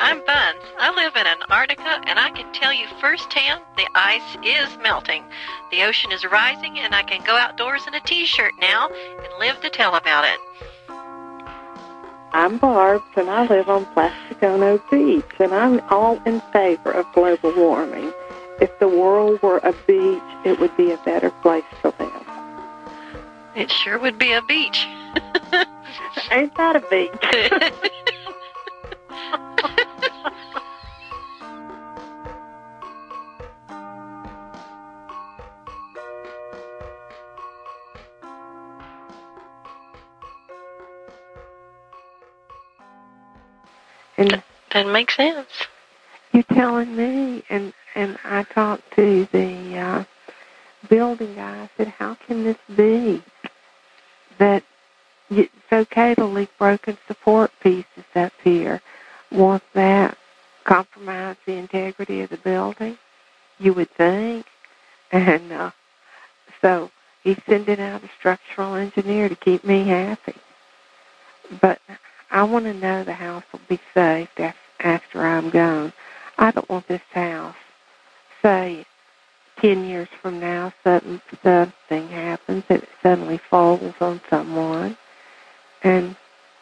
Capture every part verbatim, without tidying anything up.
I'm Buns. I live in Antarctica, and I can tell you firsthand the ice is melting. The ocean is rising, and I can go outdoors in a T-shirt now and live to tell about it. I'm Barb's, and I live on Plasticono Beach, and I'm all in favor of global warming. If the world were a beach, it would be a better place to live. It sure would be a beach. Ain't that a beach? And that makes sense. You're telling me, and and I talked to the uh, building guy. I said, how can this be that it's okay to leave broken support pieces up here? Won't that compromise the integrity of the building? You would think. And uh, so he's sending out a structural engineer to keep me happy. But I want to know the house will be safe after I'm gone. I don't want this house, say, ten years from now, something, something happens and it suddenly falls on someone. And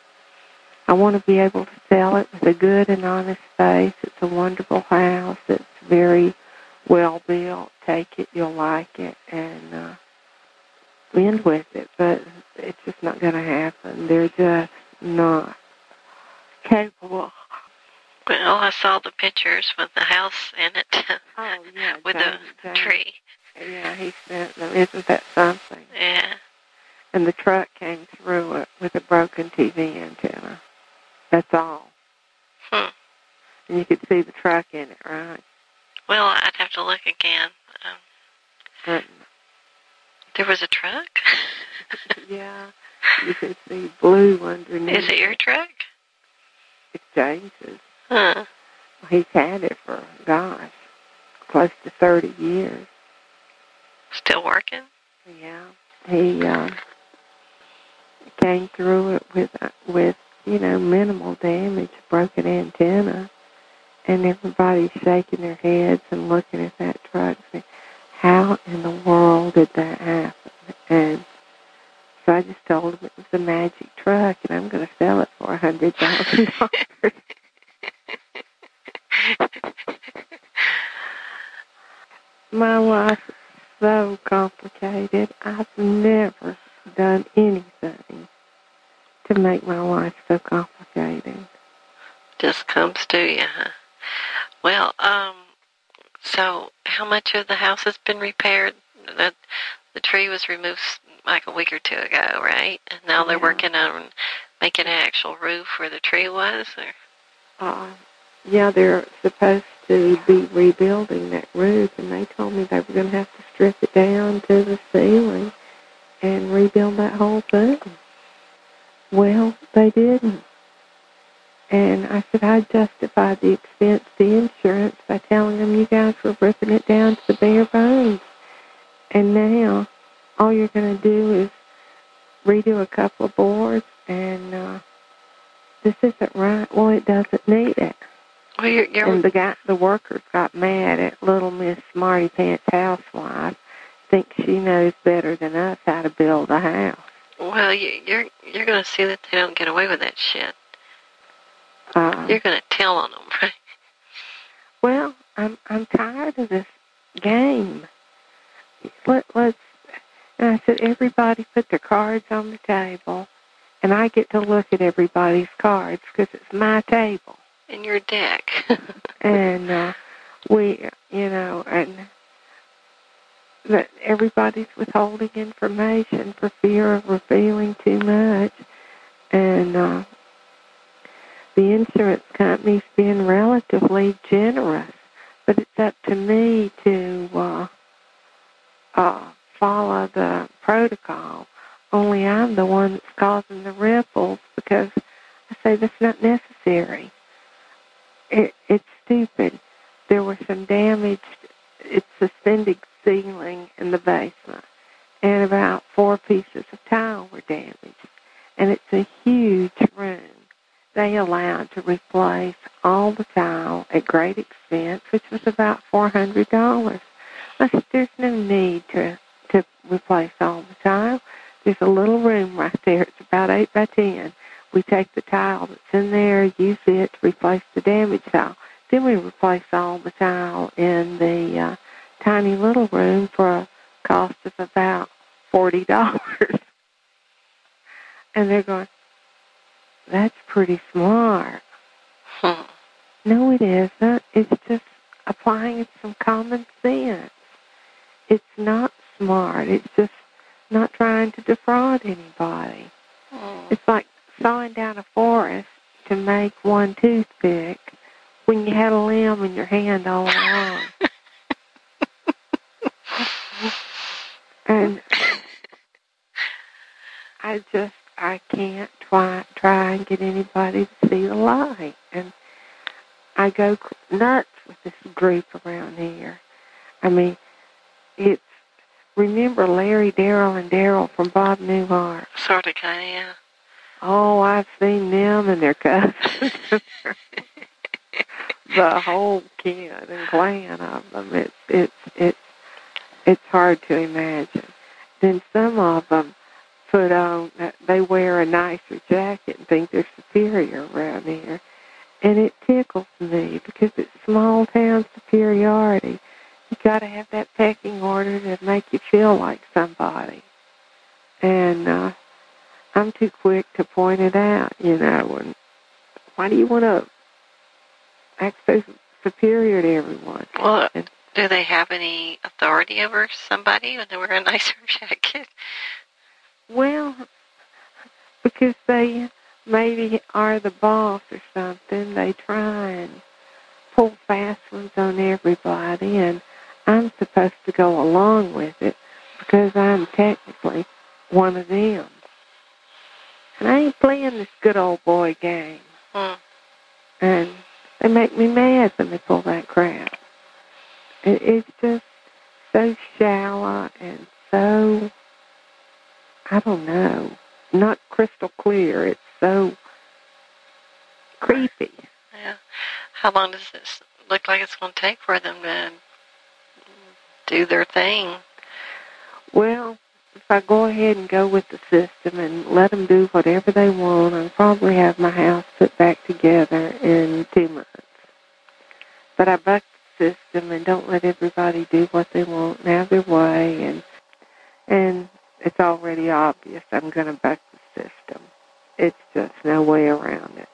I want to be able to sell it with a good and honest face. It's a wonderful house. It's very well built. Take it, you'll like it, and uh, end with it. But it's just not going to happen. They're just not capable. Well, I saw the pictures with the house in it. Oh, yeah. with James, the James. tree. Yeah, he sent them. Isn't that something? Yeah. And the truck came through it with a broken T V antenna. That's all. Hmm. And you could see the truck in it, right? Well, I'd have to look again. Um, but, there was a truck? Yeah. You could see blue underneath. Is it your truck? It's James's. Huh. He's had it for, gosh, close to thirty years. Still working? Yeah. He uh, came through it with, uh, with, you know, minimal damage, broken antenna. And everybody's shaking their heads and looking at that truck saying, how in the world did that happen? And so I just told him it was a magic truck, and I'm going to sell it for one hundred thousand dollars. My life is so complicated. I've never done anything to make my life so complicated. Just comes to you, huh? Well, um, so how much of the house has been repaired? The, the tree was removed like a week or two ago, right? And now they're Yeah. working on making an actual roof where the tree was? Or? Uh, yeah, they're supposed to be rebuilding that roof, and they told me they were going to have to strip it down to the ceiling and rebuild that whole thing. Well, they didn't. And I said I'd justify the expense, the insurance, by telling them you guys were ripping it down to the bare bones. And now all you're going to do is redo a couple of boards, and uh, this isn't right. Well, it doesn't need it. Well, you're, you're... And the guy, the workers got mad at little Miss Smarty Pants housewife. Think she knows better than us how to build a house. Well, you, you're you're going to see that they don't get away with that shit. Uh, You're going to tell on them, right? Well, I'm I'm tired of this game. Let, let's. And I said, everybody put their cards on the table, and I get to look at everybody's cards because it's my table. In your deck. and uh, we, you know, and that everybody's withholding information for fear of revealing too much. And uh, the insurance company's being relatively generous, but it's up to me to uh, uh, follow the protocol. Only I'm the one that's causing the ripples because I say that's not necessary. It, it's stupid. There was some damaged, it's suspended ceiling in the basement, and about four pieces of tile were damaged. And it's a huge room. They allowed to replace all the tile at great expense, which was about four hundred dollars. I said, there's no need to, to replace all the tile. There's a little room right there. It's about eight by ten. We take the tile that's in there, use it to replace the damaged tile. Then we replace all the tile in the uh, tiny little room for a cost of about forty dollars. And they're going, that's pretty smart. Hmm. No, it isn't. It's just applying some common sense. It's not smart. It's just not trying to defraud anybody. Hmm. It's like sawing down a forest to make one toothpick when you had a limb in your hand all along. And I just, I can't try, try and get anybody to see the light. And I go nuts with this group around here. I mean, it's, remember Larry, Daryl, and Daryl from Bob Newhart? Sort of, kind of, yeah. Oh, I've seen them and their cousins. The whole kid and clan of them. It's, it's, it's, it's hard to imagine. Then some of them put on, they wear a nicer jacket and think they're superior around here. And it tickles me because it's small town superiority. You got to have that pecking order to make you feel like somebody. And uh, I'm too quick to point it out, you know. And why do you want to act so superior to everyone? Well, and, do they have any authority over somebody when they wear a nicer jacket? Well, because they maybe are the boss or something, they try and pull fast ones on everybody, and I'm supposed to go along with it because I'm technically one of them. And I ain't playing this good old boy game. Hmm. And they make me mad when they pull that crap. It, it's just so shallow and so, I don't know, not crystal clear. It's so creepy. Yeah. How long does this look like it's going to take for them to do their thing? Well, if I go ahead and go with the system and let them do whatever they want, I'll probably have my house put back together in two months. But I buck the system and don't let everybody do what they want and have their way, and and it's already obvious I'm going to buck the system. It's just no way around it.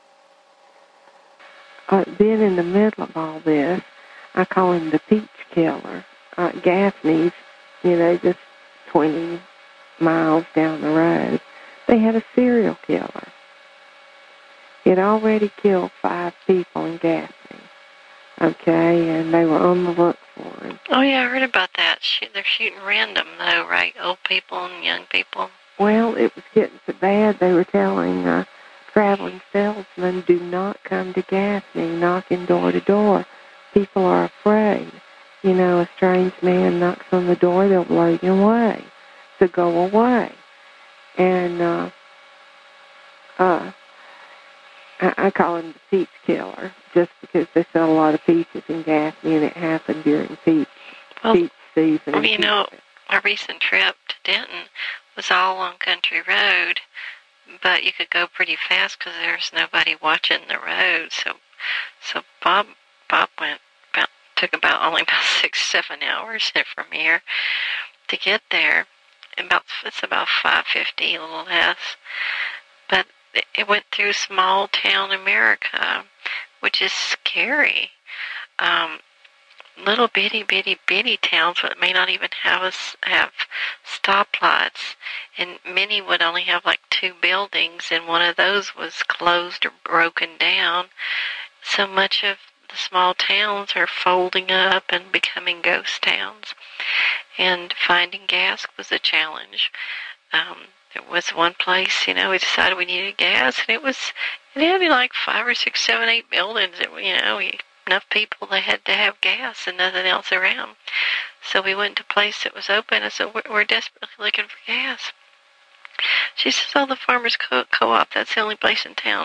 Uh, then in the middle of all this, I call him the peach killer. Uh, Gaffney's, you know, just twenty miles down the road, they had a serial killer. He had already killed five people in Gaffney, okay, and they were on the look for him. Oh, yeah, I heard about that. They're shooting random, though, right? Old people and young people. Well, it was getting so bad, they were telling uh, traveling salesmen, do not come to Gaffney, knocking door to door. People are afraid. You know, a strange man knocks on the door, they'll blow you away. So go away. And uh, uh, I, I call him the peach killer, just because they sell a lot of peaches in Gaffney, and it happened during peach, well, peach season. Well, you know, our recent trip to Denton was all on Country Road, but you could go pretty fast because there's nobody watching the road. So, so Bob, Bob went about took about only about six, seven hours from here to get there. About it's about five fifty, a little less. But it went through small town America, which is scary. Um, little bitty bitty bitty towns that may not even have us have stoplights, and many would only have like two buildings, and one of those was closed or broken down. So much of the small towns are folding up and becoming ghost towns, and finding gas was a challenge. Um, there was one place, you know, we decided we needed gas, and it was it had like five or six, seven, eight buildings. That, you know, we, enough people they had to have gas and nothing else around. So we went to a place that was open. I said, we're, we're desperately looking for gas. She says, oh, the Farmers Co- Co-op, that's the only place in town.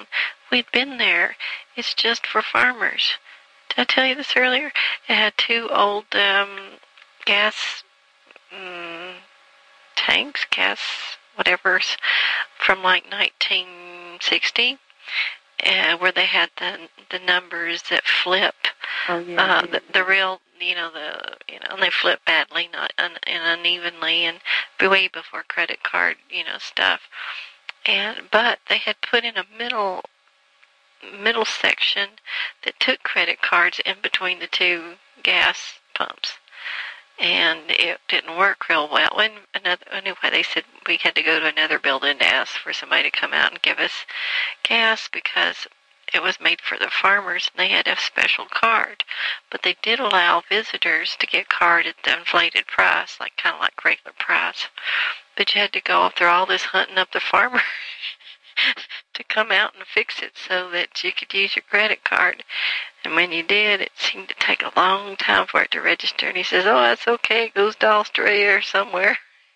we'd been there. It's just for farmers. Did I tell you this earlier? It had two old um, gas um, tanks, gas whatever's, from like nineteen sixty, uh, where they had the the numbers that flip. Oh, yeah, uh, yeah, the, the real, you know, the you know, and they flip badly, not un, and unevenly, and way before credit card, you know, stuff. And but they had put in a middle middle section that took credit cards in between the two gas pumps, and it didn't work real well. And another, anyway, they said we had to go to another building to ask for somebody to come out and give us gas because it was made for the farmers and they had a special card. But they did allow visitors to get card at the inflated price, like kind of like regular price. But you had to go through all this hunting up the farmer to come out and fix it so that you could use your credit card. And when you did, it seemed to take a long time for it to register. And he says, oh, that's okay. It goes to Australia or somewhere.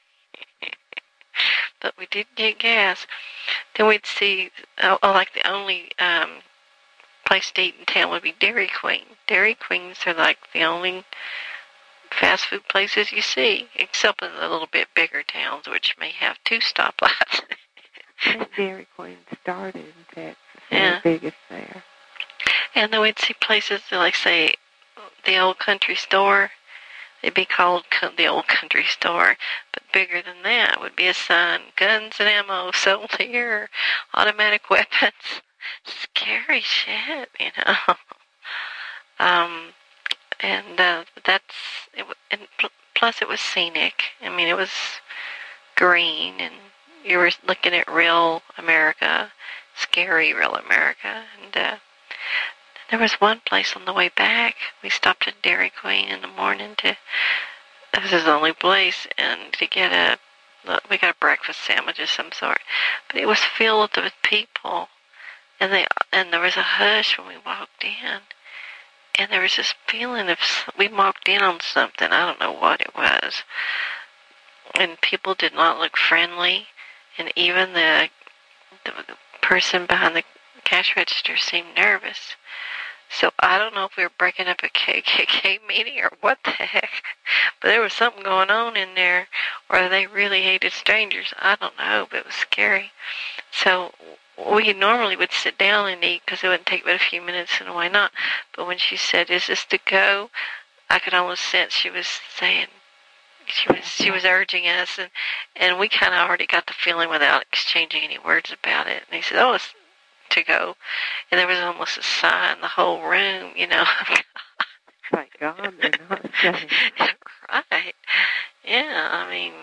But we did get gas. Then we'd see, oh, oh, like the only um, place to eat in town would be Dairy Queen. Dairy Queens are like the only fast food places you see, except in the little bit bigger towns, which may have two stoplights. I think Dairy Queen started in Texas. Yeah. The biggest there. And then we'd see places like, say, the Old Country Store. It'd be called the Old Country Store. But bigger than that would be a sign, guns and ammo sold here, automatic weapons. Scary shit, you know. um, and uh, that's, it, and plus it was scenic. I mean, it was green, and you were looking at real America, scary real America. And uh, there was one place on the way back. We stopped at Dairy Queen in the morning to, this is the only place, and to get a, we got a breakfast sandwich of some sort. But it was filled with people, and they, and there was a hush when we walked in. And there was this feeling of, we walked in on something, I don't know what it was. And people did not look friendly. And even the, the person behind the cash register seemed nervous. So I don't know if we were breaking up a K K K meeting or what the heck. But there was something going on in there, or they really hated strangers. I don't know, but it was scary. So we normally would sit down and eat because it wouldn't take but a few minutes, and why not? But when she said, is this to go? I could almost sense she was saying, She was she was urging us, and, and we kind of already got the feeling without exchanging any words about it. And he said, oh, it's to go. And there was almost a sigh in the whole room, you know. Thank God they're not saying. Right. Yeah, I mean,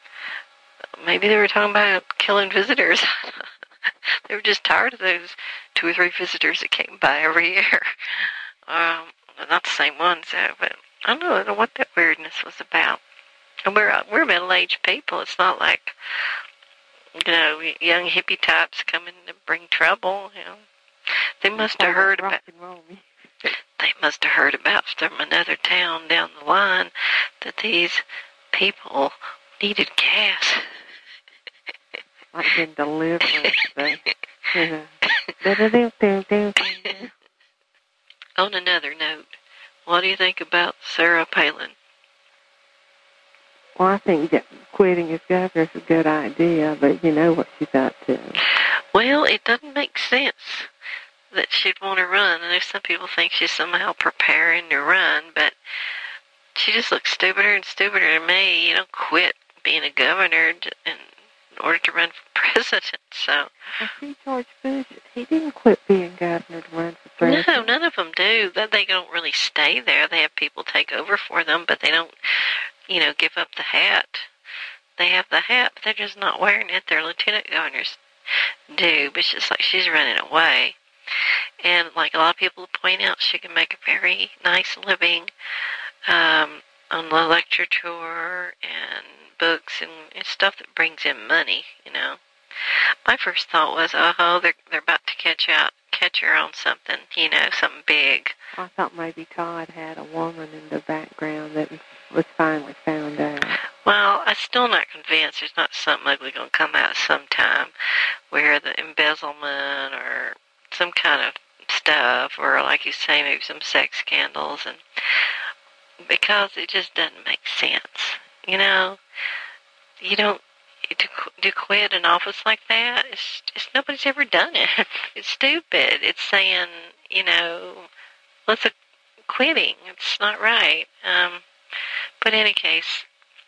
maybe they were talking about killing visitors. They were just tired of those two or three visitors that came by every year. Um, not the same ones, though, but I don't know, I don't know what that weirdness was about. And we're we're middle-aged people. It's not like, you know, young hippie types coming to bring trouble. You know, they must have heard about. They must have heard about from another town down the line that these people needed gas. Like in deliverance, they, you know. On another note, what do you think about Sarah Palin? Well, I think that quitting as governor is a good idea, but you know what she's up to. Well, it doesn't make sense that she'd want to run. I know some people think she's somehow preparing to run, but she just looks stupider and stupider to me. You don't quit being a governor in order to run for president, so. I see George Bush, he didn't quit being governor to run for president. No, none of them do. They don't really stay there. They have people take over for them, but they don't, you know, give up the hat. They have the hat, but they're just not wearing it. Their lieutenant governors do, but it's just like she's running away. And like a lot of people point out, she can make a very nice living um, on the lecture tour and books and, and stuff that brings in money, you know. My first thought was, oh, they're they're about to catch out, catch her on something, you know, something big. I thought maybe Todd had a woman in the background that was finally found out. Well, I'm still not convinced. There's not something ugly going to come out sometime where the embezzlement or some kind of stuff, or like you say, maybe some sex scandals, and because it just doesn't make sense. You know, you don't to to quit an office like that. It's just nobody's ever done it. It's stupid. It's saying, you know, let's a quitting. It's not right. Um, but in any case,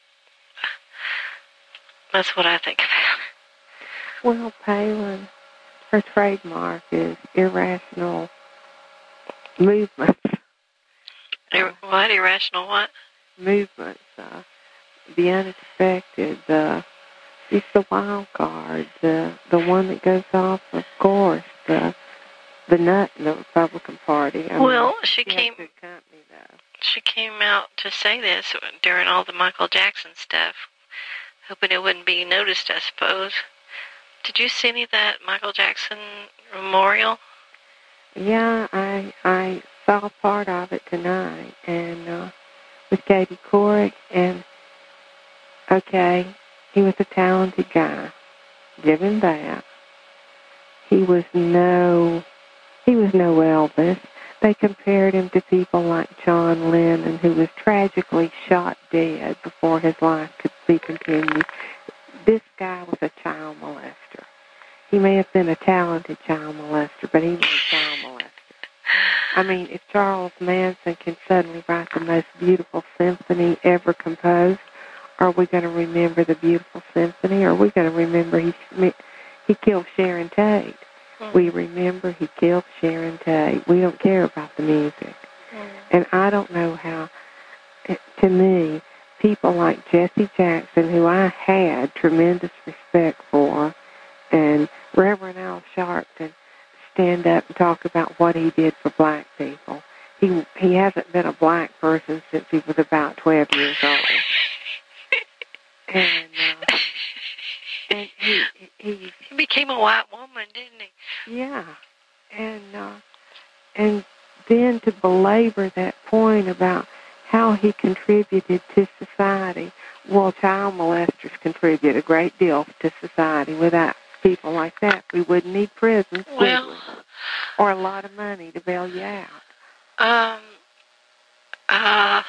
that's what I think about it. Well, Palin, her trademark is irrational movements. Ir- what? Irrational what? Movements. Uh, the unexpected. The she's the wild card. The the one that goes off, of course. The the nut in the Republican Party. I well, mean, she, she came. Has good company, though. She came out to say this during all the Michael Jackson stuff, hoping it wouldn't be noticed, I suppose. Did you see any of that Michael Jackson memorial? Yeah, I I saw part of it tonight, and uh, with Katie Couric, and okay, he was a talented guy. Give him that. He was no, he was no Elvis. They compared him to people like John Lennon, who was tragically shot dead before his life could be continued. This guy was a child molester. He may have been a talented child molester, but he was a child molester. I mean, if Charles Manson can suddenly write the most beautiful symphony ever composed, are we going to remember the beautiful symphony, or are we going to remember he he killed Sharon Tate? Mm. We remember he killed Sharon Tate. We don't care about the music. Mm. And I don't know how, to me, people like Jesse Jackson, who I had tremendous respect for, and Reverend Al Sharpton, stand up and talk about what he did for black people. He he hasn't been a black person since he was about twelve years old. And, uh, and he, he he became a white woman, didn't he? Yeah, and uh, and then to belabor that point about how he contributed to society. Well, child molesters contribute a great deal to society. Without people like that, we wouldn't need prisons, well, would we? Or a lot of money to bail you out. Um. Uh.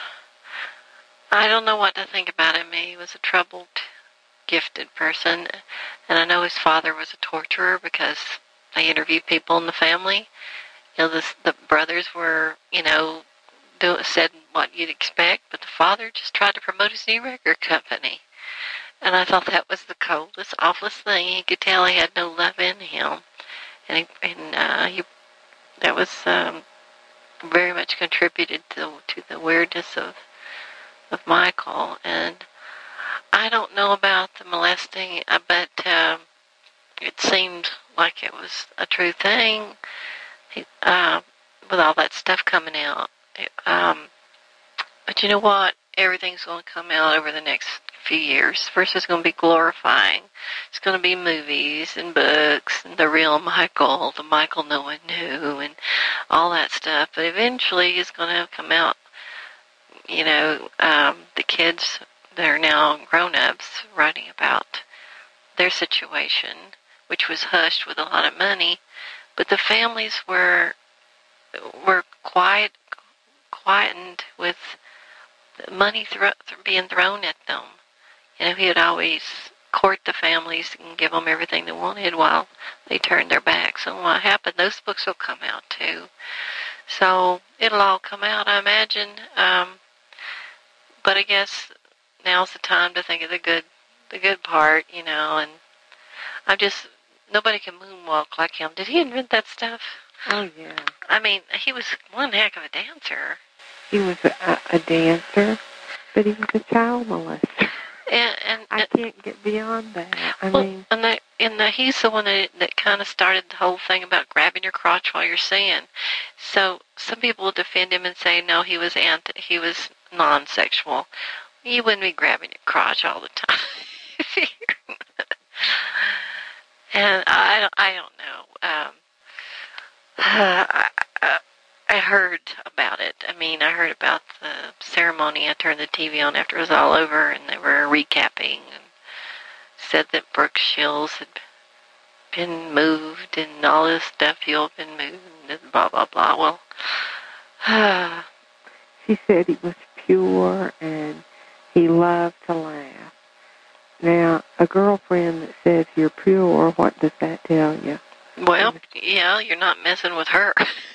I don't know what to think about him. He was a troubled, gifted person, and I know his father was a torturer because they interviewed people in the family. You know, this, the brothers were, you know, do, said what you'd expect, but the father just tried to promote his new record company. And I thought that was the coldest, awfulest thing. You could tell he had no love in him, and he, and uh, he, that was um, very much contributed to to the weirdness of. of Michael, and I don't know about the molesting, but um, it seemed like it was a true thing he, uh, with all that stuff coming out. It, um, but you know what? Everything's going to come out over the next few years. First, it's going to be glorifying. It's going to be movies and books and the real Michael, the Michael no one knew, and all that stuff. But eventually, it's going to come out. You know, um, the kids that are now grown-ups writing about their situation, which was hushed with a lot of money, but the families were were quiet, quietened with money thro- being thrown at them. You know, he would always court the families and give them everything they wanted while they turned their backs on what happened. Those books will come out too, so it'll all come out, I imagine. Um, But I guess now's the time to think of the good, the good part, you know. And I'm just nobody can moonwalk like him. Did he invent that stuff? Oh yeah. I mean, he was one heck of a dancer. He was a, a dancer, but he was a child molester. And, and I can't get beyond that. I well, mean, and the and the he's the one that that kind of started the whole thing about grabbing your crotch while you're singing. So some people will defend him and say no, he was anti, he was non-sexual. You wouldn't be grabbing your crotch all the time. And I don't I don't know. Um, uh, I, I, I heard about it. I mean, I heard about the ceremony. I turned the T V on after it was all over, and they were recapping and said that Brooke Shields had been moved and all this stuff. You've been moved and blah, blah, blah. Well, uh, she said he was pure and he loved to laugh. Now, a girlfriend that says you're pure, what does that tell you? Well, yeah, you're not messing with her.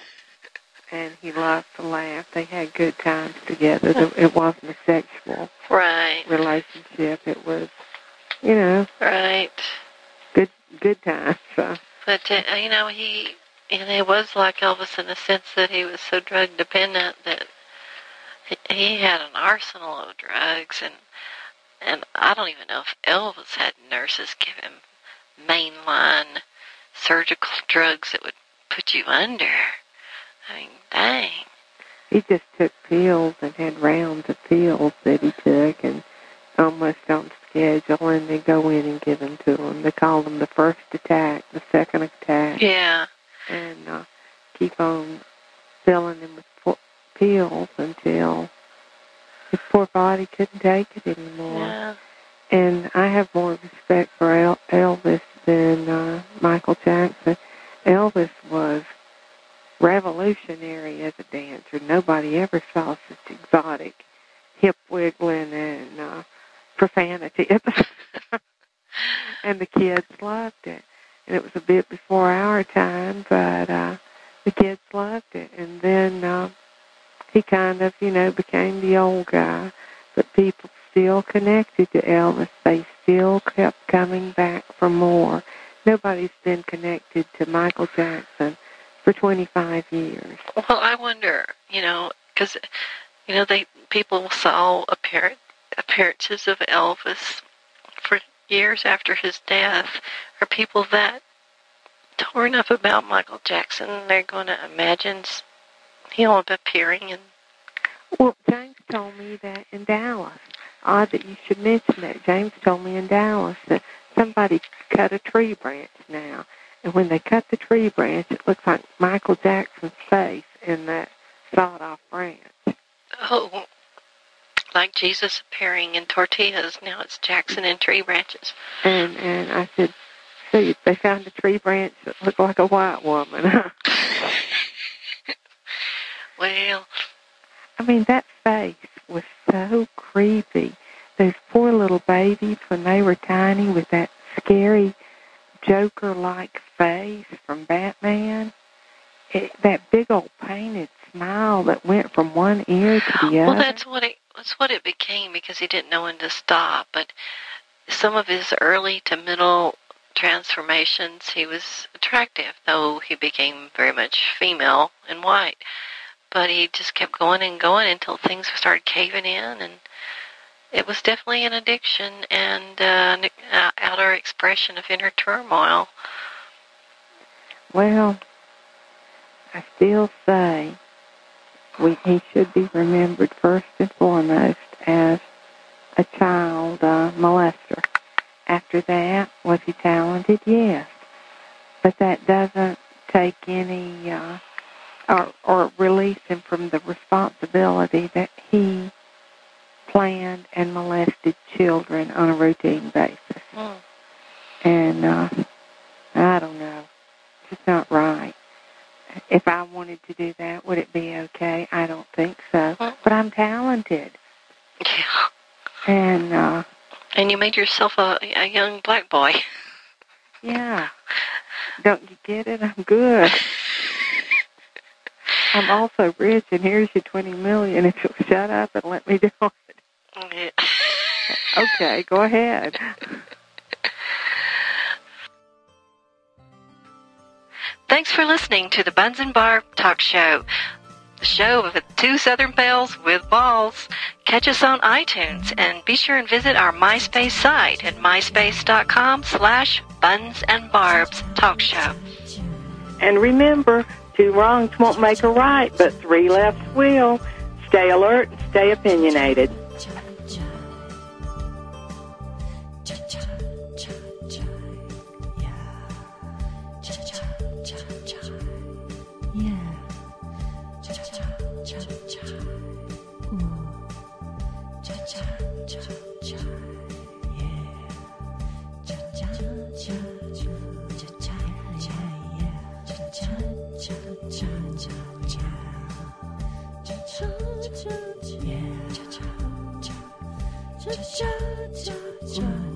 And he loved to laugh. They had good times together. It wasn't a sexual right. relationship. It was, you know, right. Good, good times. So. But uh, you know, he, and it was like Elvis in the sense that he was so drug dependent that he, he had an arsenal of drugs, and and I don't even know if Elvis had nurses give him mainline surgical drugs that would put you under. I mean, dang. He just took pills and had rounds of pills that he took, and almost on schedule, and they go in and give them to him. They call them the first attack, the second attack. Yeah. And uh, keep on filling him with pills until his poor body couldn't take it anymore. Yeah. And I have more respect for El- Elvis than uh, Michael Jackson. Elvis was revolutionary as a dancer. Nobody ever saw such exotic hip wiggling and uh, profanity. And the kids loved it. And it was a bit before our time, but uh, the kids loved it. And then uh, he kind of, you know, became the old guy. But people still connected to Elvis. They still kept coming back for more. Nobody's been connected to Michael Jackson for twenty-five years. Well, I wonder, you know, because, you know, they people saw appearance, appearances of Elvis for years after his death. Are people that don't enough about Michael Jackson, they're going to imagine him appearing in... Well, James told me that in Dallas. Odd that you should mention that. James told me in Dallas that somebody cut a tree branch now. And when they cut the tree branch, it looks like Michael Jackson's face in that sawed-off branch. Oh, like Jesus appearing in tortillas. Now it's Jackson in tree branches. And and I said, see, they found a tree branch that looked like a white woman. Well... I mean, that face was so creepy. Those poor little babies, when they were tiny, with that scary Joker-like face from Batman, it, that big old painted smile that went from one ear to the other. Well, that's what it that's what it became because he didn't know when to stop. But some of his early to middle transformations, he was attractive, though he became very much female and white. But he just kept going and going until things started caving in, and it was definitely an addiction and uh, an outer expression of inner turmoil. Well, I still say we, he should be remembered first and foremost as a child uh, molester. After that, was he talented? Yes. But that doesn't take any... Uh, Or, or release him from the responsibility that he planned and molested children on a routine basis. Mm. And uh, I don't know. It's just not right. If I wanted to do that, would it be okay? I don't think so. Mm. But I'm talented. Yeah. And uh, and you made yourself a, a young black boy. Yeah. Don't you get it? I'm good. I'm also rich, and here's your twenty million dollars if you'll shut up and let me do it. Yeah. Okay, go ahead. Thanks for listening to the Buns and Barb Talk Show, the show of two Southern Belles with balls. Catch us on iTunes, and be sure and visit our MySpace site at myspace.com slash Buns and Barb's Talk Show. And remember, two wrongs won't make a right, but three lefts will. Stay alert and stay opinionated. Cha cha cha cha, yeah. Cha cha cha cha. cha cha cha cha cha cha cha cha cha cha cha cha cha cha cha